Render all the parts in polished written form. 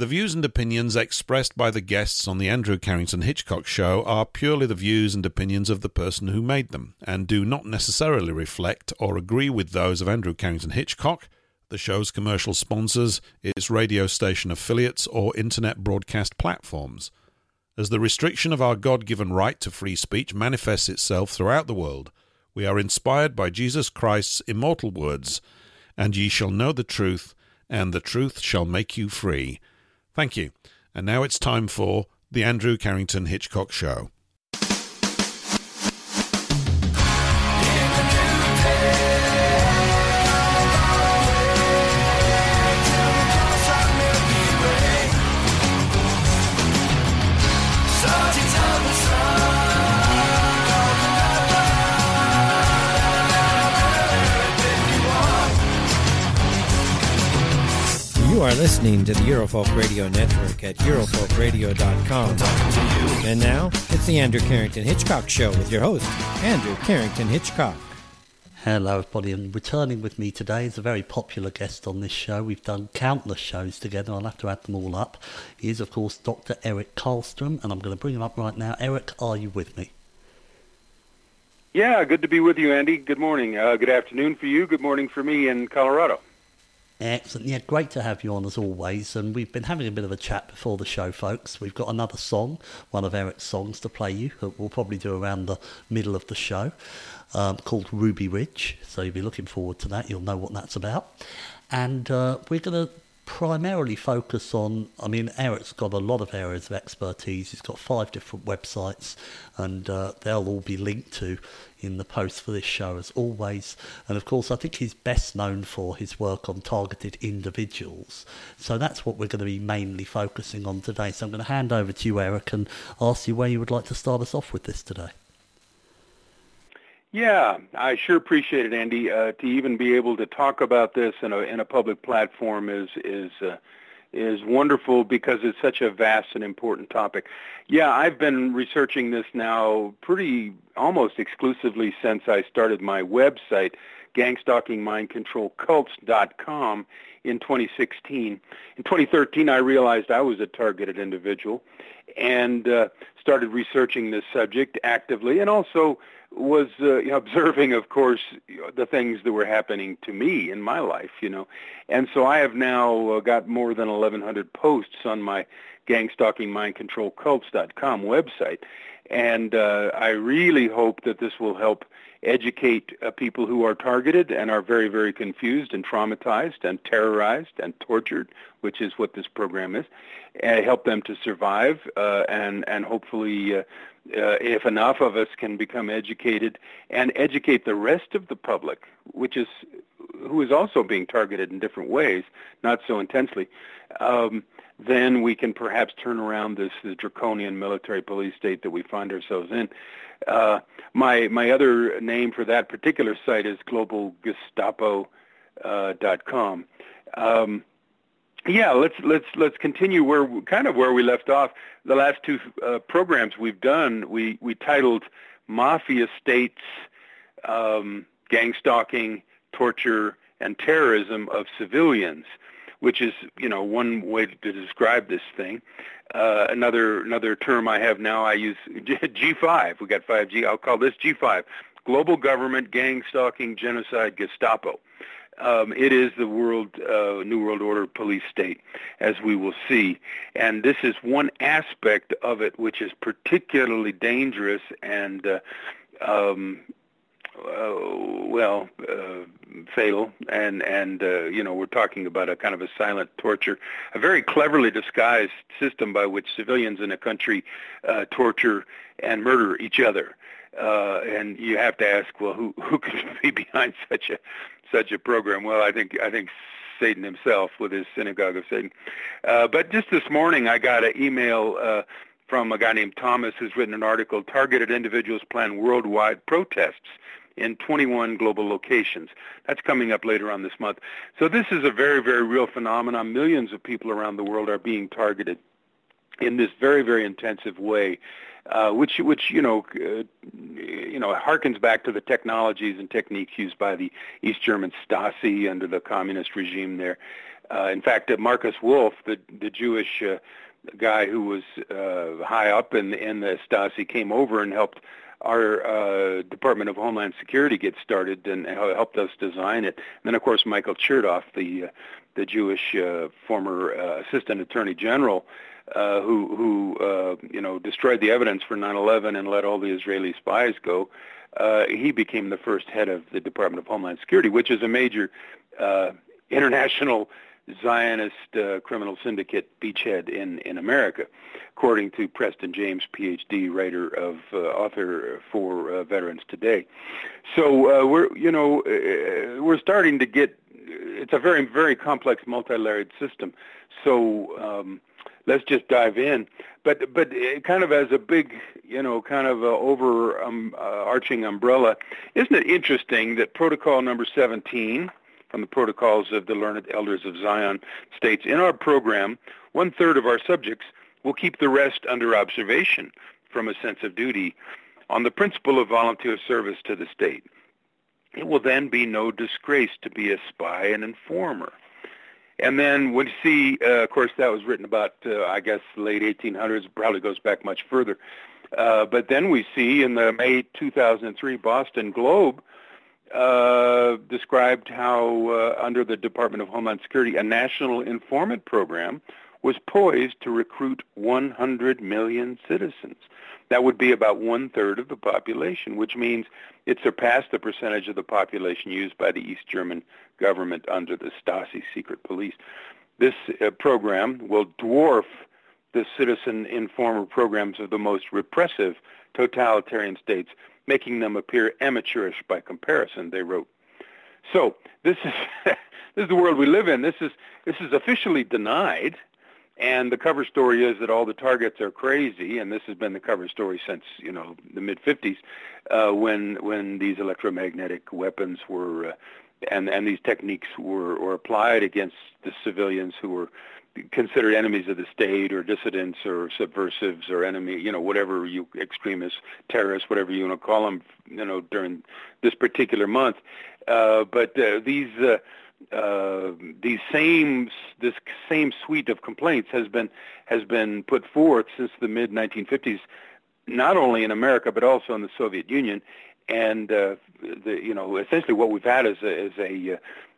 The views and opinions expressed by the guests on the Andrew Carrington Hitchcock Show are purely the views and opinions of the person who made them, and do not necessarily reflect or agree with those of Andrew Carrington Hitchcock, the show's commercial sponsors, its radio station affiliates, or internet broadcast platforms. As the restriction of our God-given right to free speech manifests itself throughout the world, we are inspired by Jesus Christ's immortal words, "And ye shall know the truth, and the truth shall make you free." Thank you. And now it's time for the Andrew Carrington Hitchcock Show. You are listening to the Eurofolk Radio Network at eurofolkradio.com. And now, it's the Andrew Carrington Hitchcock Show with your host, Andrew Carrington Hitchcock. Hello everybody, and returning with me today is a very popular guest on this show. We've done countless shows together, I'll have to add them all up. He is, of course, Dr. Eric Karlstrom, and I'm going to bring him up right now. Eric, are you with me? Yeah, good to be with you, Andy. Good morning. Good afternoon for you. Good morning for me in Colorado. Excellent. Yeah, great to have you on as always. And we've been having a bit of a chat before the show, folks. We've got another song, one of Eric's songs to play you, that we'll probably do around the middle of the show, called Ruby Ridge. So you'll be looking forward to that. You'll know what that's about. And we're going to primarily focus on, Eric's got a lot of areas of expertise. He's got 5 different websites, and they'll all be linked to in the post for this show as always. And of course, I think he's best known for his work on targeted individuals. So that's what we're going to be mainly focusing on today. So I'm going to hand over to you, Eric, and ask you where you would like to start us off with this today. Yeah, I sure appreciate it, Andy. To even be able to talk about this in a public platform is wonderful because it's such a vast and important topic. Yeah, I've been researching this now pretty almost exclusively since I started my website, gangstalkingmindcontrolcults.com, in 2016. In 2013, I realized I was a targeted individual and started researching this subject actively, and also was observing, of course, the things that were happening to me in my life, And so I have now got more than 1,100 posts on my gangstalkingmindcontrolcults.com website. And I really hope that this will help educate people who are targeted and are very, very confused and traumatized and terrorized and tortured, which is what this program is, and help them to survive and hopefully if enough of us can become educated and educate the rest of the public, who is also being targeted in different ways, not so intensely, then we can perhaps turn around this draconian military police state that we find ourselves in. My other name for that particular site is globalgestapo.com. Yeah, let's continue where we left off. The last 2 programs we've done, we titled Mafia States, Gang Stalking, Torture, and Terrorism of Civilians, which is, one way to describe this thing. Another term I have now, I use G5. We got 5G. I'll call this G5, Global Government Gang Stalking Genocide Gestapo. It is the New World Order police state, as we will see. And this is one aspect of it which is particularly dangerous and, fatal. And we're talking about a kind of a silent torture, a very cleverly disguised system by which civilians in a country torture and murder each other. And you have to ask, well, who could be behind such a program? Well, I think Satan himself with his synagogue of Satan. But just this morning, I got an email from a guy named Thomas who's written an article, Targeted Individuals Plan Worldwide Protests in 21 Global Locations. That's coming up later on this month. So this is a very, very real phenomenon. Millions of people around the world are being targeted. in this very, very intensive way, which harkens back to the technologies and techniques used by the East German Stasi under the communist regime there. In fact, Marcus Wolf, the Jewish guy who was high up in the Stasi, came over and helped our Department of Homeland Security get started and helped us design it. And then, of course, Michael Chertoff, the Jewish former Assistant Attorney General, who destroyed the evidence for 9/11 and let all the Israeli spies go. He became the first head of the Department of Homeland Security, which is a major international Zionist criminal syndicate beachhead in America, according to Preston James, PhD, author for Veterans Today. So we're starting to get. It's a very, very complex, multi-layered system. So let's just dive in. But kind of as a big, overarching umbrella, isn't it interesting that Protocol number 17 from the Protocols of the Learned Elders of Zion states, in our program, 1/3 of our subjects will keep the rest under observation from a sense of duty on the principle of volunteer service to the state. It will then be no disgrace to be a spy and informer. And then we see, of course, that was written about, late 1800s, probably goes back much further. But then we see in the May 2003 Boston Globe, described how under the Department of Homeland Security, a national informant program was poised to recruit 100 million citizens. That would be about 1/3 of the population, which means it surpassed the percentage of the population used by the East German government under the Stasi secret police. This program will dwarf the citizen informer programs of the most repressive totalitarian states, making them appear amateurish by comparison, they wrote. So this is this is the world we live in. This is officially denied, and the cover story is that all the targets are crazy, and this has been the cover story since the mid-50s, when these electromagnetic weapons were and these techniques were applied against the civilians who were considered enemies of the state or dissidents or subversives or whatever extremists, terrorists, whatever you want to call them, during this particular month. But this same suite of complaints has been put forth since the mid 1950s, not only in America but also in the Soviet Union, and essentially what we've had is a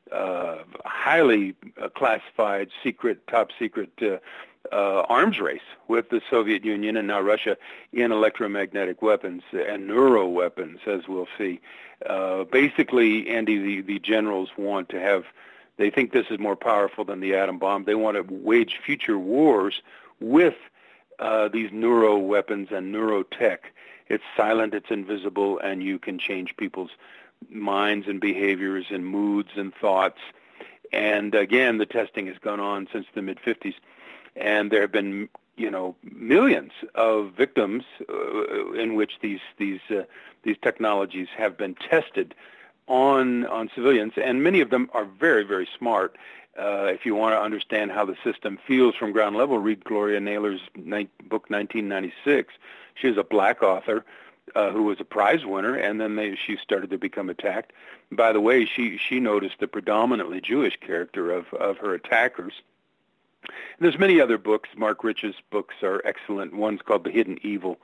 highly classified, top secret arms race with the Soviet Union and now Russia in electromagnetic weapons and neuro weapons, as we'll see. Basically, Andy, the generals want to have. They think this is more powerful than the atom bomb. They want to wage future wars with these neuro weapons and neurotech. It's silent, it's invisible, and you can change people's minds and behaviors and moods and thoughts. And again, the testing has gone on since the mid-50s, and there have been millions of victims in which these technologies have been tested on civilians, and many of them are very, very smart. If you want to understand how the system feels from ground level, read Gloria Naylor's book 1996. She was a black author who was a prize winner, and then she started to become attacked. By the way, she noticed the predominantly Jewish character of her attackers. And there's many other books. Mark Rich's books are excellent. One's called The Hidden Evil,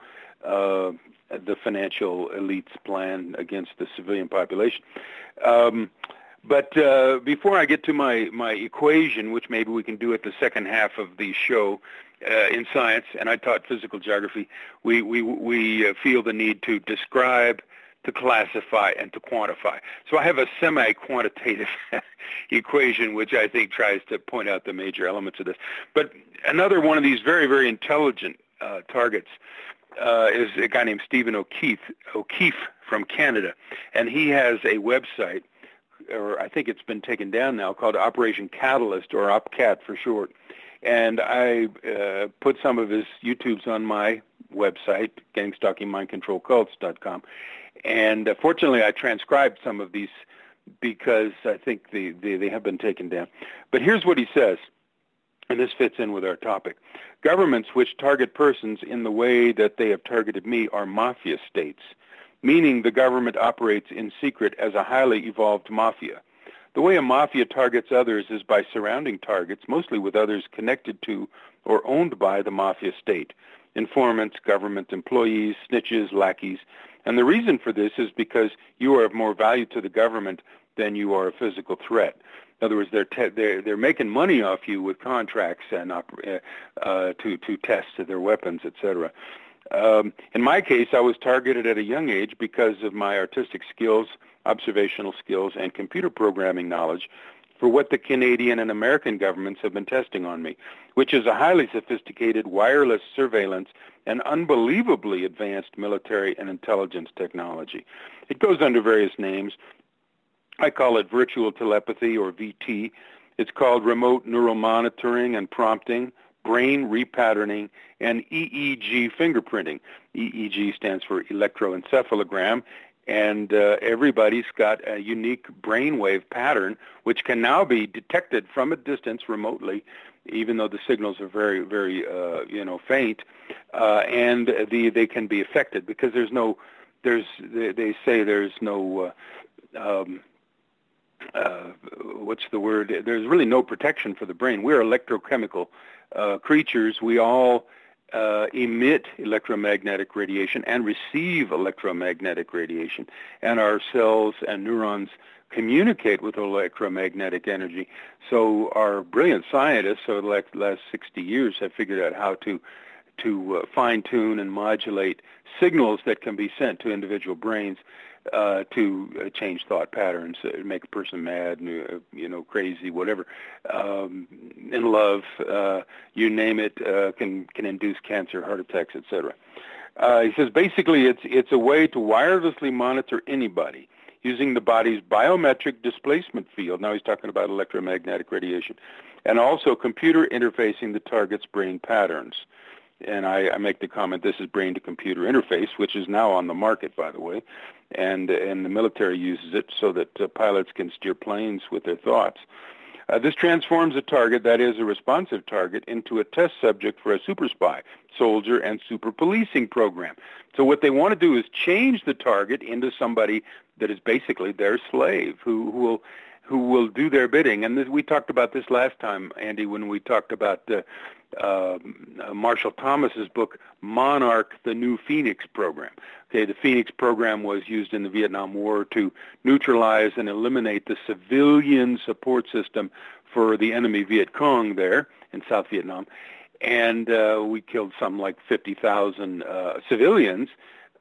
the financial elite's plan against the civilian population. But before I get to my equation, which maybe we can do at the second half of the show, in science, and I taught physical geography, we feel the need to describe, to classify, and to quantify. So I have a semi-quantitative equation, which I think tries to point out the major elements of this. But another one of these very, very intelligent targets is a guy named Stephen O'Keefe from Canada, and he has a website, or I think it's been taken down now, called Operation Catalyst, or OPCAT for short. And I put some of his YouTubes on my website, gangstalkingmindcontrolcults.com. And fortunately, I transcribed some of these because I think they have been taken down. But here's what he says. and this fits in with our topic. Governments which target persons in the way that they have targeted me are mafia states, meaning the government operates in secret as a highly evolved mafia. The way a mafia targets others is by surrounding targets, mostly with others connected to or owned by the mafia state, informants, government employees, snitches, lackeys. And the reason for this is because you are of more value to the government than you are a physical threat. In other words, they're making money off you with contracts and to test their weapons, etc. In my case, I was targeted at a young age because of my artistic skills, observational skills, and computer programming knowledge for what the Canadian and American governments have been testing on me, which is a highly sophisticated wireless surveillance and unbelievably advanced military and intelligence technology. It goes under various names. I call it virtual telepathy, or VT. It's called remote neural monitoring and prompting, brain repatterning, and EEG fingerprinting. EEG stands for electroencephalogram, and everybody's got a unique brainwave pattern, which can now be detected from a distance remotely, even though the signals are very, very, faint, and they can be affected because they say there's no. What's the word? There's really no protection for the brain. We're electrochemical creatures. We all emit electromagnetic radiation and receive electromagnetic radiation, and our cells and neurons communicate with electromagnetic energy. So our brilliant scientists over the last 60 years have figured out how to fine-tune and modulate signals that can be sent to individual brains to change thought patterns, make a person mad, crazy, whatever, in love, you name it, can induce cancer, heart attacks, etc. He says basically it's a way to wirelessly monitor anybody using the body's biometric displacement field. Now he's talking about electromagnetic radiation, and also computer interfacing the target's brain patterns. And I make the comment, this is brain-to-computer interface, which is now on the market, by the way, and the military uses it so that pilots can steer planes with their thoughts. This transforms a target, that is a responsive target, into a test subject for a super spy, soldier, and super policing program. So what they want to do is change the target into somebody that is basically their slave, who will do their bidding. And we talked about this last time, Andy, when we talked about Marshall Thomas's book, Monarch, the New Phoenix Program. Okay, the Phoenix Program was used in the Vietnam War to neutralize and eliminate the civilian support system for the enemy Viet Cong there in South Vietnam. And we killed some like 50,000 civilians.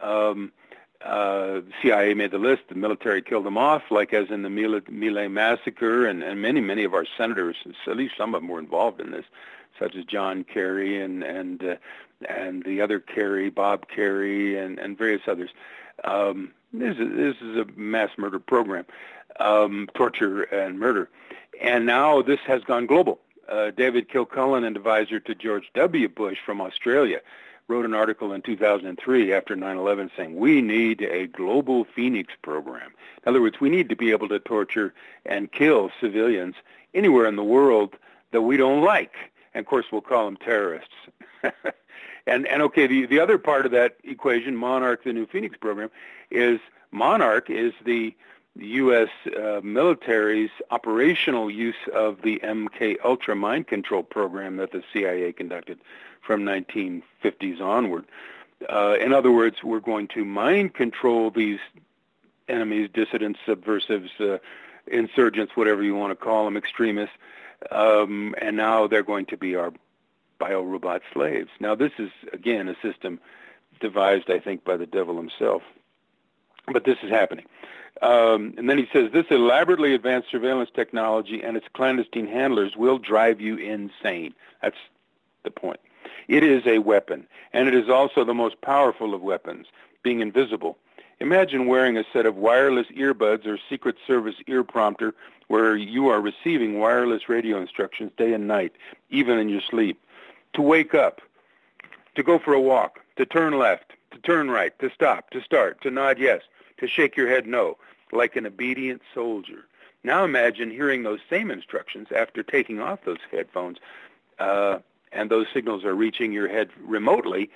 The CIA made the list. The military killed them off, like as in the My Lai massacre, and many, many of our senators, at least some of them were involved in this, such as John Kerry and the other Kerry, Bob Kerry, and various others. This is a mass murder program, torture and murder. And now this has gone global. David Kilcullen, an advisor to George W. Bush from Australia, wrote an article in 2003 after 9/11 saying, we need a global Phoenix program. In other words, we need to be able to torture and kill civilians anywhere in the world that we don't like. And, of course, we'll call them terrorists. and okay, the other part of that equation, Monarch, the New Phoenix program, is Monarch is the U.S. Military's operational use of the MK Ultra mind control program that the CIA conducted from 1950s onward. In other words, we're going to mind control these enemies, dissidents, subversives, insurgents, whatever you want to call them, extremists, and now they're going to be our biorobot slaves. Now, this is, again, a system devised, I think, by the devil himself. But this is happening. And then he says, this elaborately advanced surveillance technology and its clandestine handlers will drive you insane. That's the point. It is a weapon, and it is also the most powerful of weapons, being invisible. Imagine wearing a set of wireless earbuds or Secret Service ear prompter where you are receiving wireless radio instructions day and night, even in your sleep, to wake up, to go for a walk, to turn left, to turn right, to stop, to start, to nod yes, to shake your head no, like an obedient soldier. Now imagine hearing those same instructions after taking off those headphones and those signals are reaching your head remotely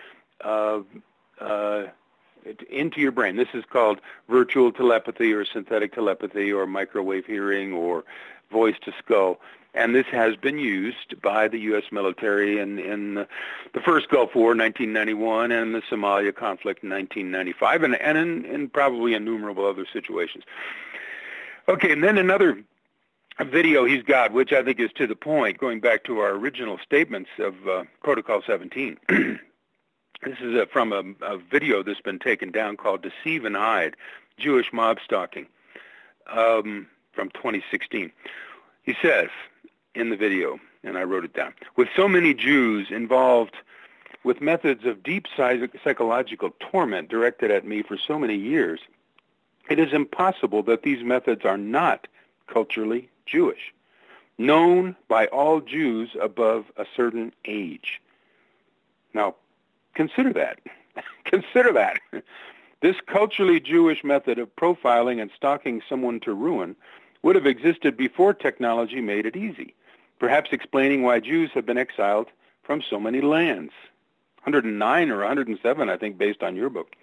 into your brain. This is called virtual telepathy or synthetic telepathy or microwave hearing or voice to skull. And this has been used by the U.S. military in the first Gulf War, 1991, and the Somalia conflict in 1995, and in probably innumerable other situations. Okay, and then another video he's got, which I think is to the point, going back to our original statements of Protocol 17. This is from a video that's been taken down called Deceive and Hide, Jewish Mob Stalking, from 2016. He says in the video, and I wrote it down, with so many Jews involved with methods of deep psychological torment directed at me for so many years, it is impossible that these methods are not culturally Jewish, known by all Jews above a certain age. Now, consider that. Consider that. This culturally Jewish method of profiling and stalking someone to ruin would have existed before technology made it easy, perhaps explaining why Jews have been exiled from so many lands. 109 or 107, I think, based on your book.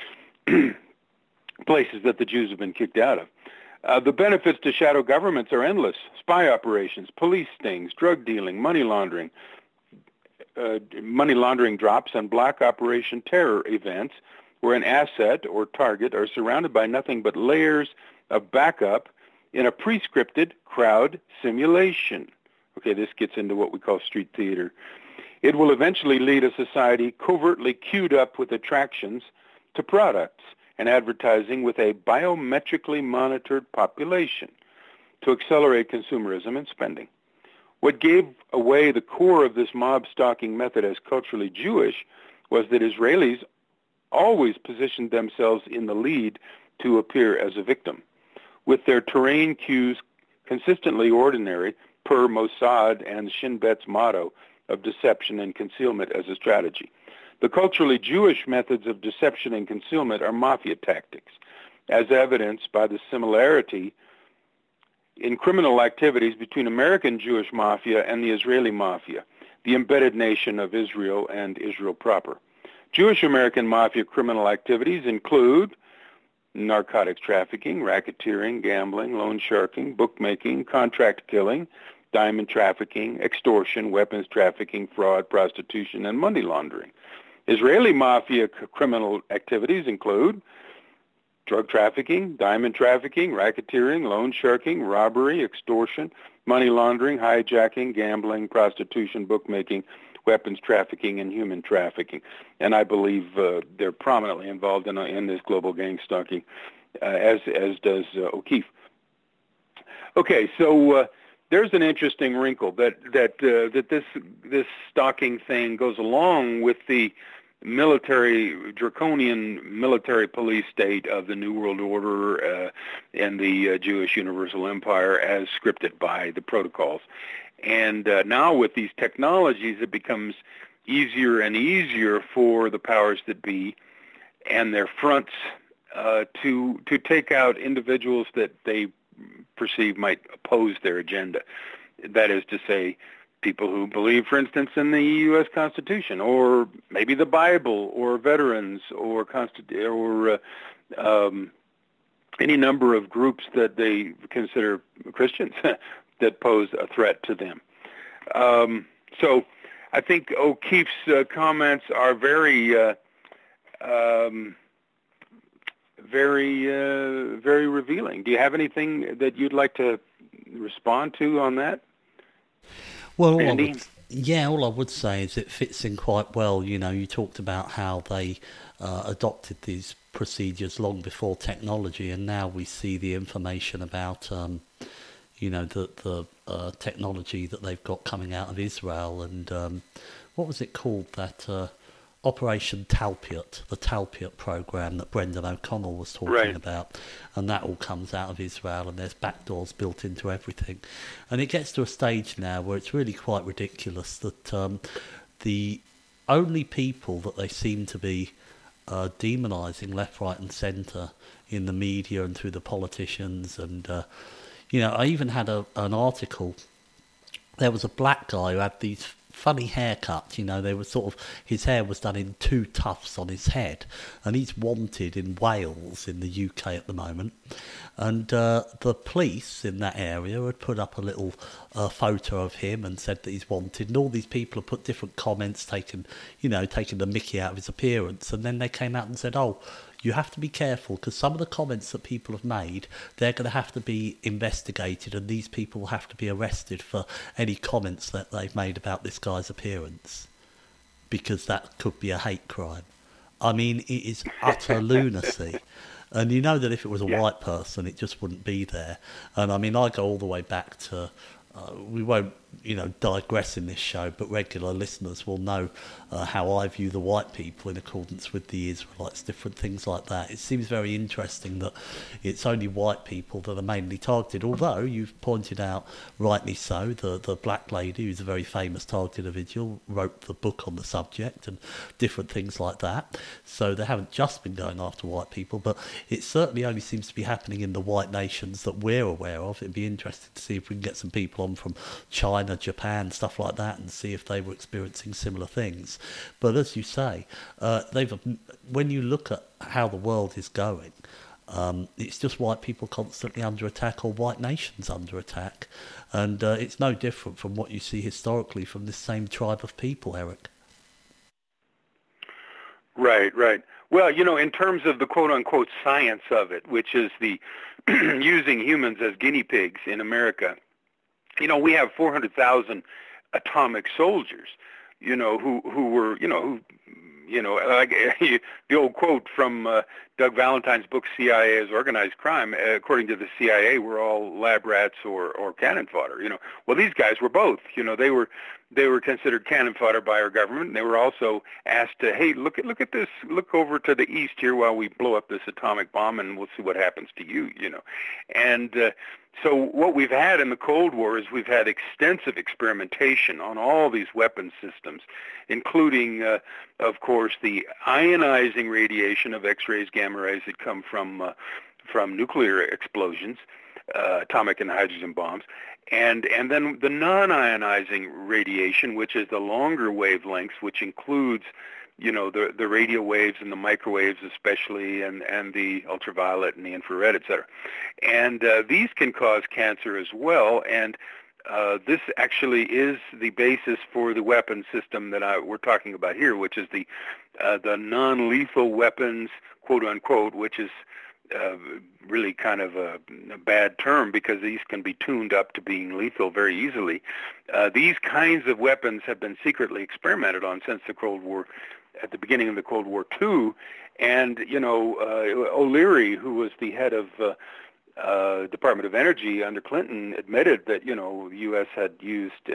Places that the Jews have been kicked out of. The benefits to shadow governments are endless. Spy operations, police stings, drug dealing, money laundering drops, and black operation terror events where an asset or target are surrounded by nothing but layers of backup in a pre-scripted crowd simulation. Okay, this gets into what we call street theater. It will eventually lead a society covertly queued up with attractions to products and advertising with a biometrically monitored population to accelerate consumerism and spending. What gave away the core of this mob stalking method as culturally Jewish was that Israelis always positioned themselves in the lead to appear as a victim, with their terrain cues consistently ordinary per Mossad and Shin Bet's motto of deception and concealment as a strategy. The culturally Jewish methods of deception and concealment are mafia tactics, as evidenced by the similarity in criminal activities between American Jewish mafia and the Israeli mafia, the embedded nation of Israel and Israel proper. Jewish American mafia criminal activities include narcotics trafficking, racketeering, gambling, loan sharking, bookmaking, contract killing, diamond trafficking, extortion, weapons trafficking, fraud, prostitution, and money laundering. Israeli mafia criminal activities include drug trafficking, diamond trafficking, racketeering, loan sharking, robbery, extortion, money laundering, hijacking, gambling, prostitution, bookmaking, weapons trafficking, and human trafficking. And I believe they're prominently involved in this global gang stalking, as does O'Keefe. Okay, so there's an interesting wrinkle that this stalking thing goes along with the draconian military police state of the New World Order and the Jewish Universal Empire as scripted by the protocols. And now with these technologies, it becomes easier and easier for the powers that be and their fronts to take out individuals that they perceive might oppose their agenda. That is to say, people who believe, for instance, in the U.S. Constitution, or maybe the Bible, or veterans, or any number of groups that they consider Christians that pose a threat to them. So I think O'Keefe's comments are very revealing. Do you have anything that you'd like to respond to on that? Well, all I would say is it fits in quite well. You know, you talked about how they adopted these procedures long before technology, and now we see the information about, the technology that they've got coming out of Israel. And what was it called, that Operation Talpiot, the Talpiot program that Brendan O'Connell was talking about, and that all comes out of Israel, and there's backdoors built into everything. And it gets to a stage now where it's really quite ridiculous that the only people that they seem to be demonising left, right and centre in the media and through the politicians, and I even had an article. There was a black guy who had these funny haircut. They were his hair was done in two tufts on his head, and he's wanted in Wales in the UK at the moment. And the police in that area had put up a little photo of him and said that he's wanted, and all these people have put different comments, taking the mickey out of his appearance, and then they came out and said, oh, you have to be careful because some of the comments that people have made, they're going to have to be investigated, and these people will have to be arrested for any comments that they've made about this guy's appearance, because that could be a hate crime. I mean, it is utter lunacy. And you know that if it was a white person, it just wouldn't be there. And I mean, I go all the way back to, we won't, digress in this show, but regular listeners will know how I view the white people in accordance with the Israelites, different things like that. It seems very interesting that it's only white people that are mainly targeted, although you've pointed out, rightly so, the black lady, who's a very famous targeted individual, wrote the book on the subject and different things like that. So they haven't just been going after white people, but it certainly only seems to be happening in the white nations that we're aware of. It'd be interesting to see if we can get some people on from China, Japan, stuff like that, and see if they were experiencing similar things. But as you say, when you look at how the world is going, it's just white people constantly under attack, or white nations under attack, and it's no different from what you see historically from this same tribe of people, Eric. Right. Well, in terms of the quote-unquote science of it, which is the using humans as guinea pigs in America, we have 400,000 atomic soldiers, who were, like the old quote from Doug Valentine's book, CIA as Organized Crime. According to the CIA, we're all lab rats or cannon fodder. Well, these guys were both. They were considered cannon fodder by our government. And they were also asked to, hey, look at this, look over to the east here while we blow up this atomic bomb, and we'll see what happens to you. And so what we've had in the Cold War is we've had extensive experimentation on all these weapons systems, including, of course, the ionizing radiation of X-rays, gamma rays that come from nuclear explosions, atomic and hydrogen bombs, and then the non-ionizing radiation, which is the longer wavelengths, which includes the radio waves and the microwaves especially, and the ultraviolet and the infrared, et cetera. And these can cause cancer as well, and this actually is the basis for the weapon system that we're talking about here, which is the non-lethal weapons, quote-unquote, which is really kind of a bad term because these can be tuned up to being lethal very easily. These kinds of weapons have been secretly experimented on since the Cold War, at the beginning of the Cold War II, and O'Leary, who was the head of Department of Energy under Clinton, admitted that the U.S. had used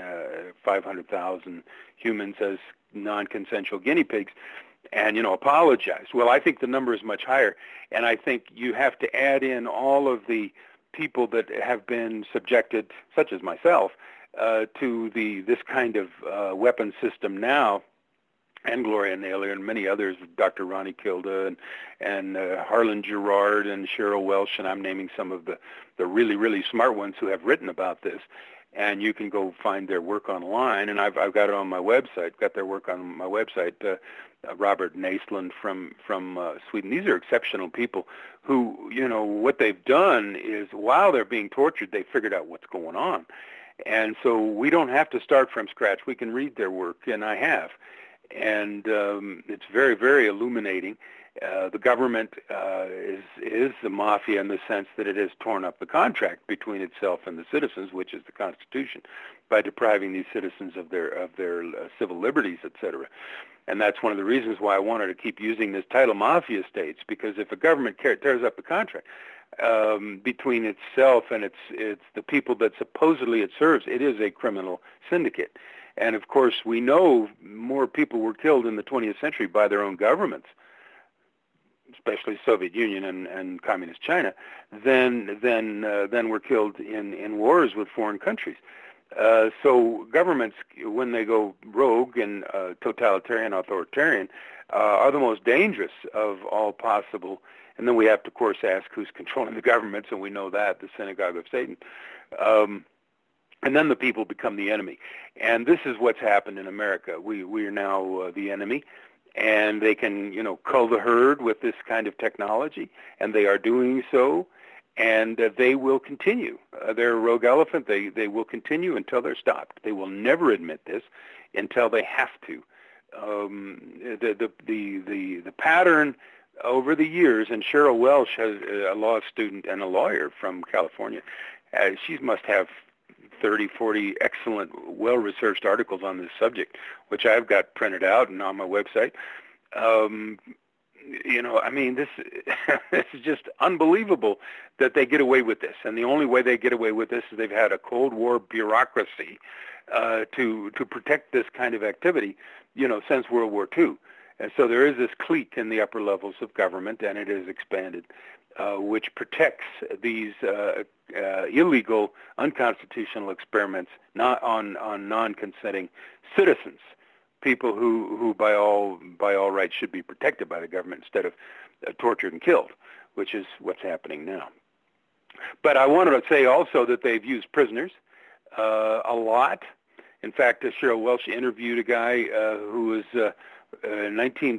500,000 humans as non-consensual guinea pigs, and apologized. Well, I think the number is much higher, and I think you have to add in all of the people that have been subjected, such as myself, to this kind of weapon system now. And Gloria Naylor and many others, Dr. Ronnie Kilda and Harlan Gerard and Cheryl Welsh, and I'm naming some of the really, really smart ones who have written about this. And you can go find their work online, and I've got it on my website. Got their work on my website. Robert Naslund from Sweden. These are exceptional people who, what they've done is while they're being tortured, they figured out what's going on, and so we don't have to start from scratch. We can read their work, and I have. And it's very, very illuminating. The government is the mafia in the sense that it has torn up the contract between itself and the citizens, which is the Constitution, by depriving these citizens of their civil liberties, etc. And that's one of the reasons why I wanted to keep using this title, mafia states, because if a government tears up the contract between itself and it's the people that supposedly it serves, it is a criminal syndicate. And, of course, we know more people were killed in the 20th century by their own governments, especially Soviet Union and Communist China, than were killed in wars with foreign countries. So governments, when they go rogue and totalitarian, authoritarian, are the most dangerous of all possible. And then we have to, of course, ask who's controlling the governments, and we know that, the synagogue of Satan. And then the people become the enemy. And this is what's happened in America. We are now the enemy, and they can, cull the herd with this kind of technology, and they are doing so, and they will continue. They're a rogue elephant. They will continue until they're stopped. They will never admit this until they have to. The pattern over the years, and Cheryl Welsh, has a law student and a lawyer from California. She must have 30, 40 excellent, well-researched articles on this subject, which I've got printed out and on my website. This is just unbelievable that they get away with this. And the only way they get away with this is they've had a Cold War bureaucracy to protect this kind of activity, since World War II. And so there is this clique in the upper levels of government, and it is expanded, which protects these illegal, unconstitutional experiments not on non-consenting citizens, people who by all rights should be protected by the government instead of tortured and killed, which is what's happening now. But I wanted to say also that they've used prisoners a lot. In fact, Cheryl Welsh interviewed a guy who was in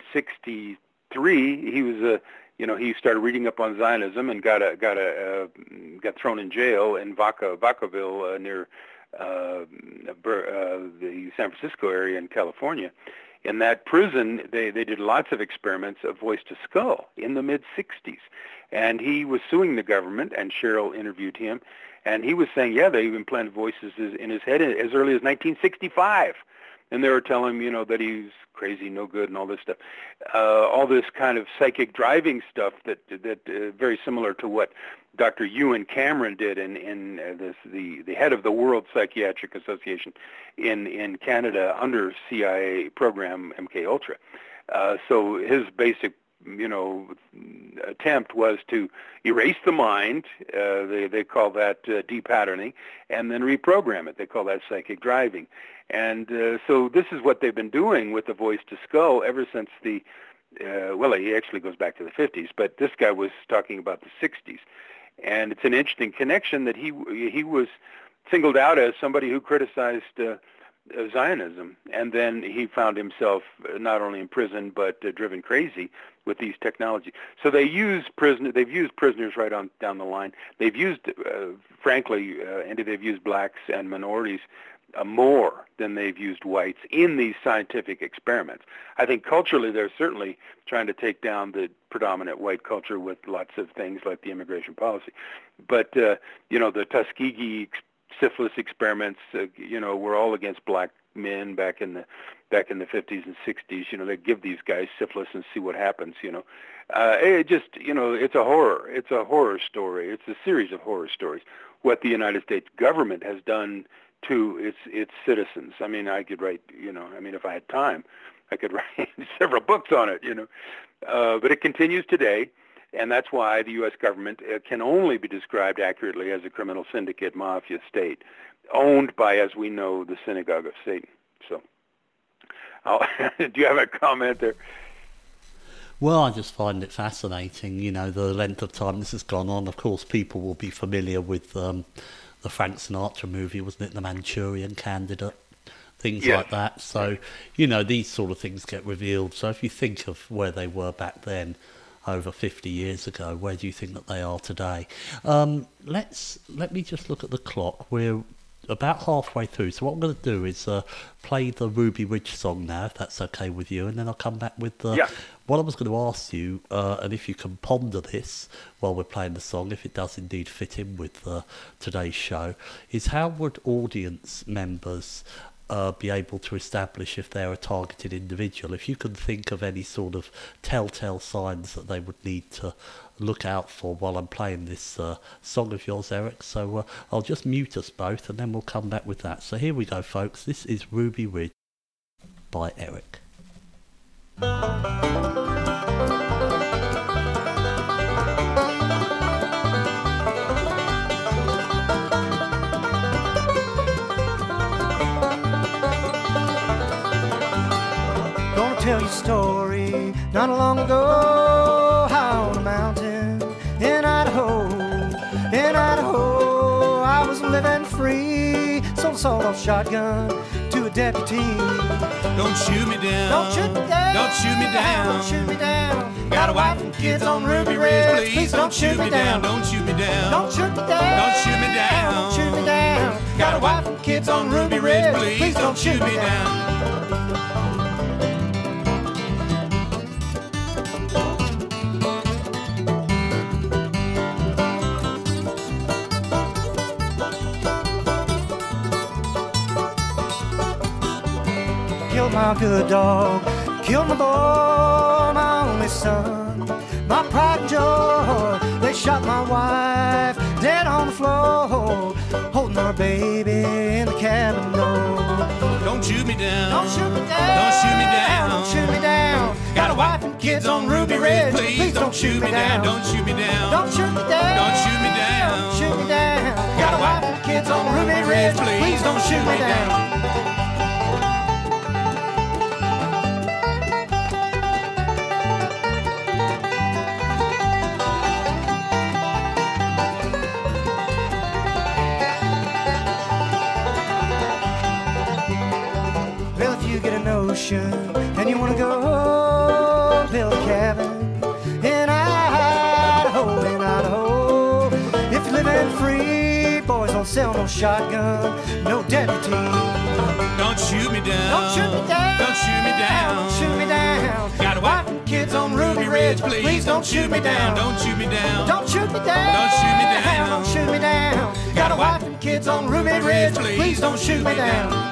1963. He was he started reading up on Zionism and got thrown in jail in Vacaville near the San Francisco area in California. In that prison, they did lots of experiments of voice to skull in the mid-'60s. And he was suing the government, and Cheryl interviewed him, and he was saying, they implanted voices in his head as early as 1965. And they were telling him, that he's crazy, no good, and all this stuff. All this kind of psychic driving stuff that very similar to what Dr. Ewan Cameron did in the head of the World Psychiatric Association in Canada under CIA program MKUltra. So his basic attempt was to erase the mind. They call that depatterning, and then reprogram it. They call that psychic driving. And so this is what they've been doing with the voice to skull ever since he actually goes back to the 50s, but this guy was talking about the 60s. And it's an interesting connection that he was singled out as somebody who criticized Zionism, and then he found himself not only in prison but driven crazy with these technologies. So they've used prisoners right on down the line. They've used, they've used blacks and minorities more than they've used whites in these scientific experiments. I think culturally they're certainly trying to take down the predominant white culture with lots of things like the immigration policy. But, the Tuskegee syphilis experiments, were all against black men back in the 50s and 60s. They give these guys syphilis and see what happens. It just, it's a horror. It's a horror story. It's a series of horror stories. What the United States government has done to its citizens. I mean, I could write, if I had time, I could write several books on it. But it continues today. And that's why the U.S. government can only be described accurately as a criminal syndicate mafia state, owned by, as we know, the synagogue of Satan. So, do you have a comment there? Well, I just find it fascinating, the length of time this has gone on. Of course, people will be familiar with the Frank Sinatra movie, wasn't it, The Manchurian Candidate? Things like that. So, these sort of things get revealed. So if you think of where they were back then, over 50 years ago, where do you think that they are today? Let me just look at the clock. We're about halfway through, so what I'm going to do is play the Ruby Ridge song now, if that's okay with you, and then I'll come back with what I was going to ask you, and if you can ponder this while we're playing the song, if it does indeed fit in with today's show, is how would audience members be able to establish if they're a targeted individual? If you can think of any sort of telltale signs that they would need to look out for while I'm playing this song of yours, Eric. So I'll just mute us both and then we'll come back with that. So here we go, folks. This is Ruby Ridge by Eric. Tell you a story not long ago, how on a mountain in Idaho, I was living free, sawed-off shotgun to a deputy. Don't shoot me down. Don't shoot me down. Don't shoot me down. Don't shoot me down. Got a wife and kids on Ruby Ridge. Please don't shoot me down. Don't shoot me down. Don't shoot me down. Don't shoot me down. Don't shoot me down. Got a wife and kids on Ruby Ridge. Please don't shoot me down. Killed my good dog, killed my boy, my only son, my pride and joy. They shot my wife dead on the floor, holding our baby in the cabin door. Don't shoot me down. Don't shoot me down. Don't shoot me down. Don't shoot me down. Got a wife and kids on Ruby Ridge. Please don't shoot me down. Don't shoot me down. Don't shoot me down. Don't shoot me down. Don't shoot me down. Got a wife and kids on Ruby Ridge. Please don't shoot me down. And you wanna go build a cabin in Idaho, If you're living free, boys don't sell no shotgun, no deputy. Don't shoot me down. Don't shoot me down. Don't shoot me down. Don't shoot me down. Got a wife and kids on Ruby Ridge. Please don't shoot me down. Don't shoot me down. Don't shoot me down. Don't shoot me down. Don't shoot me down. Got a wife and kids on Ruby Ridge. Please don't shoot me down.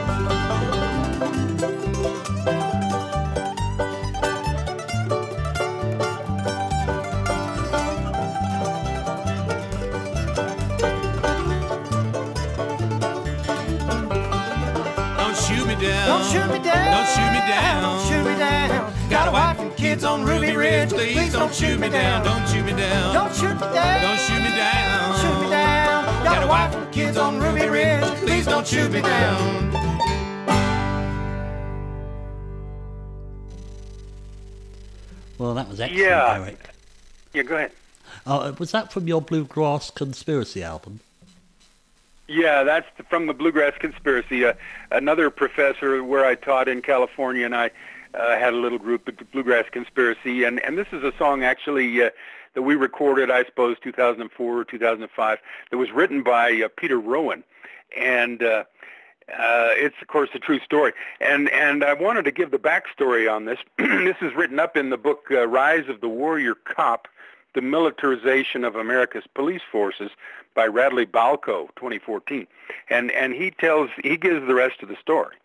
Don't shoot me down. Don't shoot me down. Don't shoot me down. Don't shoot me down. Got a wife and kids on Ruby Ridge. Please don't shoot me down. Don't shoot me down. Don't shoot me down. Don't shoot me down. Don't shoot me down. Got a wife and kids on Ruby Ridge. Please don't shoot me down. Well, that was excellent, Yeah. Eric. Yeah, go ahead. Was that from your Bluegrass Conspiracy album? Yeah, that's from the Bluegrass Conspiracy. Another professor where I taught in California, and I had a little group, the Bluegrass Conspiracy, and this is a song actually that we recorded, I suppose, 2004 or 2005. That was written by Peter Rowan, and it's of course a true story. And I wanted to give the backstory on this. This is written up in the book Rise of the Warrior Cop: The Militarization of America's Police Forces by Radley Balco, 2014. And he gives the rest of the story.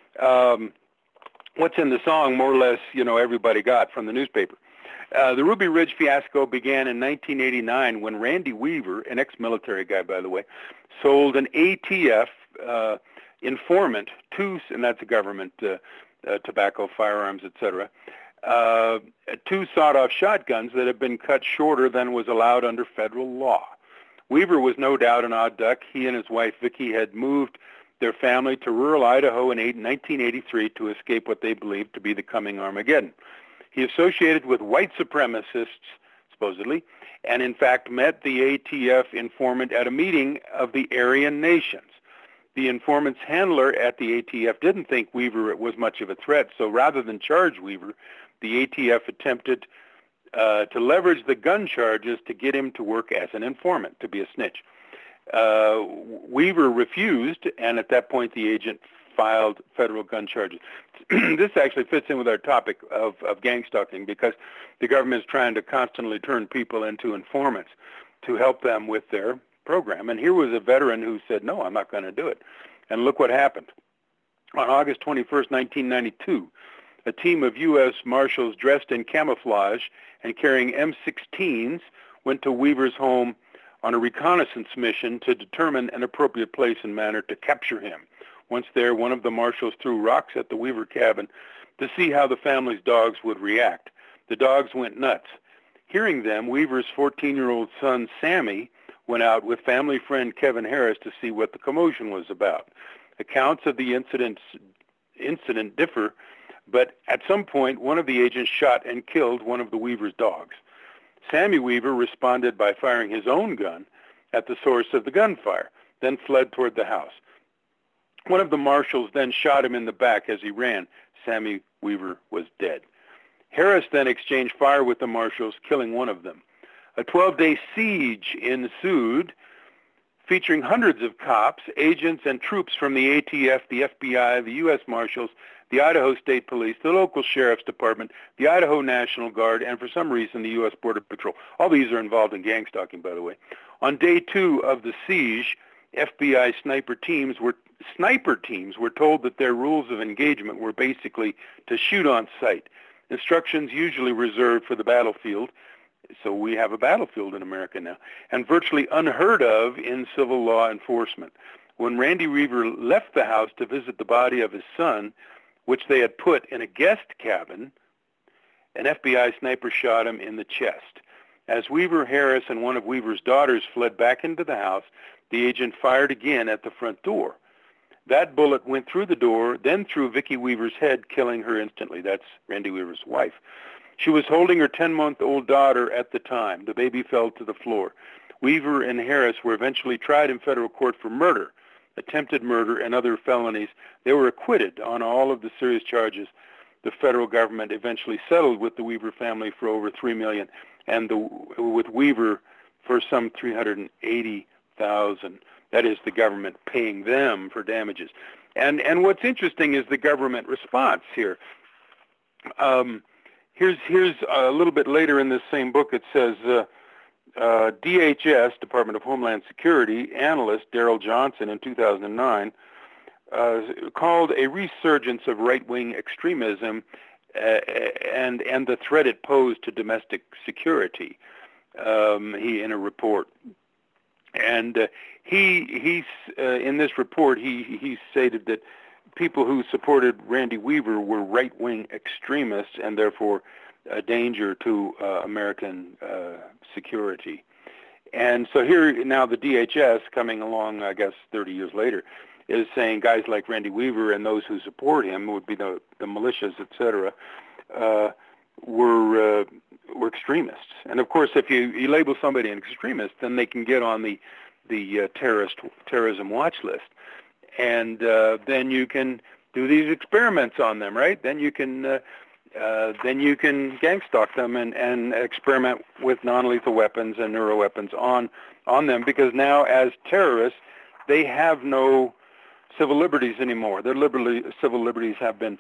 What's in the song, more or less, everybody got from the newspaper. The Ruby Ridge fiasco began in 1989 when Randy Weaver, an ex-military guy, by the way, sold an ATF informant and that's a government, tobacco, firearms, etc., 2 sawed-off shotguns that had been cut shorter than was allowed under federal law. Weaver was no doubt an odd duck. He and his wife, Vicki, had moved their family to rural Idaho in 1983 to escape what they believed to be the coming Armageddon. He associated with white supremacists, supposedly, and in fact met the ATF informant at a meeting of the Aryan Nations. The informant's handler at the ATF didn't think Weaver was much of a threat, so rather than charge Weaver, the ATF attempted to leverage the gun charges to get him to work as an informant, to be a snitch. Weaver refused, and at that point the agent filed federal gun charges. This actually fits in with our topic of gang stalking, because the government is trying to constantly turn people into informants to help them with their program. And here was a veteran who said, no, I'm not going to do it. And look what happened. On August 21st, 1992, a team of U.S. Marshals dressed in camouflage and carrying M16s went to Weaver's home on a reconnaissance mission to determine an appropriate place and manner to capture him. Once there, one of the marshals threw rocks at the Weaver cabin to see how the family's dogs would react. The dogs went nuts. Hearing them, Weaver's 14-year-old son, Sammy, went out with family friend Kevin Harris to see what the commotion was about. Accounts of the incident differ, but at some point, one of the agents shot and killed one of the Weaver's dogs. Sammy Weaver responded by firing his own gun at the source of the gunfire, then fled toward the house. One of the marshals then shot him in the back as he ran. Sammy Weaver was dead. Harris then exchanged fire with the marshals, killing one of them. A 12-day siege ensued, featuring hundreds of cops, agents, and troops from the ATF, the FBI, the U.S. Marshals, the Idaho State Police, the local Sheriff's Department, the Idaho National Guard, and for some reason the U.S. Border Patrol. All these are involved in gang stalking, by the way. On day 2 of the siege, FBI sniper teams were told that their rules of engagement were basically to shoot on sight. Instructions usually reserved for the battlefield. So we have a battlefield in America now, and virtually unheard of in civil law enforcement. When Randy Weaver left the house to visit the body of his son, which they had put in a guest cabin, an FBI sniper shot him in the chest. As Weaver, Harris, and one of Weaver's daughters fled back into the house, the agent fired again at the front door. That bullet went through the door, then through Vicki Weaver's head, killing her instantly. That's Randy Weaver's wife. She was holding her 10-month-old daughter at the time. The baby fell to the floor. Weaver and Harris were eventually tried in federal court for murder, attempted murder, and other felonies. They were acquitted on all of the serious charges. The federal government eventually settled with the Weaver family for over $3 million, and with Weaver for some $380,000. That is the government paying them for damages. And what's interesting is the government response here. Here's a little bit later in this same book. It says DHS, Department of Homeland Security, analyst Daryl Johnson in 2009 called a resurgence of right-wing extremism and the threat it posed to domestic security. He in a report, and he in this report he stated that people who supported Randy Weaver were right-wing extremists and therefore a danger to American security. And so here now the DHS, coming along, I guess, 30 years later, is saying guys like Randy Weaver and those who support him, would be the militias, etc., were extremists. And of course, if you label somebody an extremist, then they can get on the terrorism watch list. And then you can do these experiments on them, right? Then you can gang stalk them and experiment with non-lethal weapons and neuroweapons on them, because now as terrorists they have no civil liberties anymore. Their civil liberties have been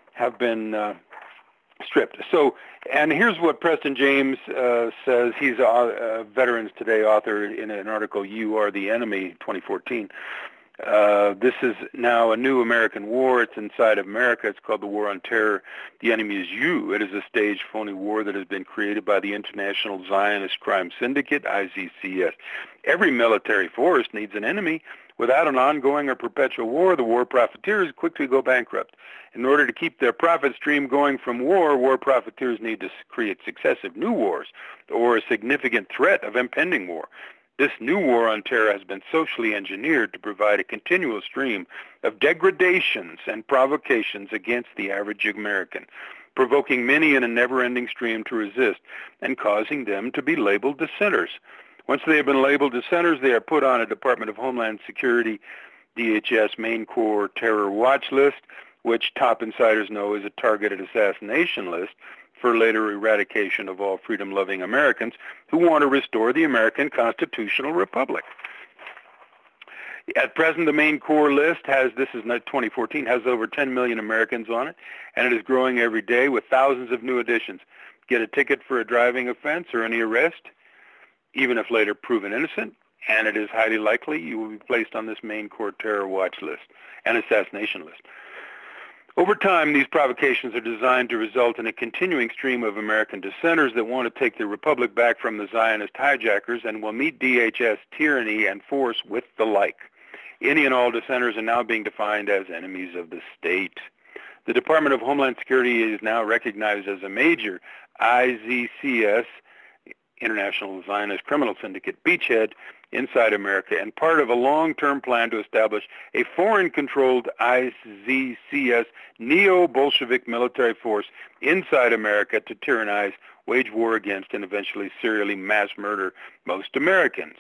stripped. So, and here's what Preston James says. He's a Veterans Today author in an article, "You Are the Enemy," 2014. This is now a new American war. It's inside of America. It's called the War on Terror. The enemy is you. It is a staged, phony war that has been created by the International Zionist Crime Syndicate, IZCS. Every military force needs an enemy. Without an ongoing or perpetual war, the war profiteers quickly go bankrupt. In order to keep their profit stream going from war profiteers need to create successive new wars or a significant threat of impending war. This new war on terror has been socially engineered to provide a continual stream of degradations and provocations against the average American, provoking many in a never-ending stream to resist and causing them to be labeled dissenters. Once they have been labeled dissenters, they are put on a Department of Homeland Security, DHS Main Corps terror watch list, which top insiders know is a targeted assassination list for later eradication of all freedom-loving Americans who want to restore the American constitutional republic. At present, the Main Corps list has, this is 2014, has over 10 million Americans on it, and it is growing every day with thousands of new additions. Get a ticket for a driving offense or any arrest, even if later proven innocent, and it is highly likely you will be placed on this Main Corps terror watch list and assassination list. Over time, these provocations are designed to result in a continuing stream of American dissenters that want to take the republic back from the Zionist hijackers and will meet DHS tyranny and force with the like. Any and all dissenters are now being defined as enemies of the state. The Department of Homeland Security is now recognized as a major IZCS, International Zionist Criminal Syndicate, beachhead inside America, and part of a long-term plan to establish a foreign-controlled IZCS neo-Bolshevik military force inside America to tyrannize, wage war against, and eventually serially mass murder most Americans.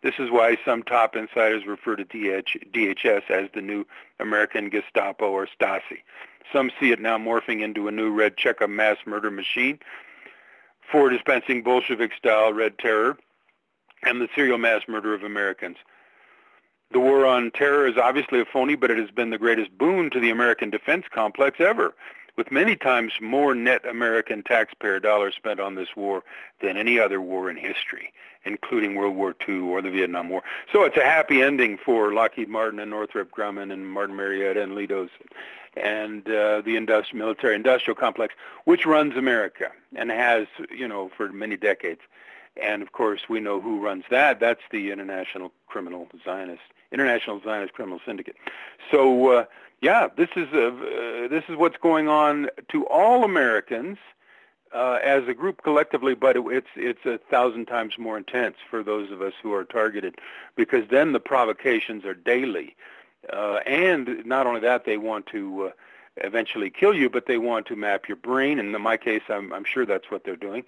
This is why some top insiders refer to DHS as the new American Gestapo or Stasi. Some see it now morphing into a new red checkup mass murder machine for dispensing Bolshevik-style red terror and the serial mass murder of Americans. The war on terror is obviously a phony, but it has been the greatest boon to the American defense complex ever, with many times more net American taxpayer dollars spent on this war than any other war in history, including World War II or the Vietnam War. So it's a happy ending for Lockheed Martin and Northrop Grumman and Martin Marietta and Leidos and the military-industrial complex, which runs America and has, for many decades. And, of course, we know who runs that. That's the International Zionist Criminal Syndicate. So, this is what's going on to all Americans as a group collectively, but it's 1,000 times more intense for those of us who are targeted, because then the provocations are daily. And not only that, they want to eventually kill you, but they want to map your brain. And in my case, I'm sure that's what they're doing.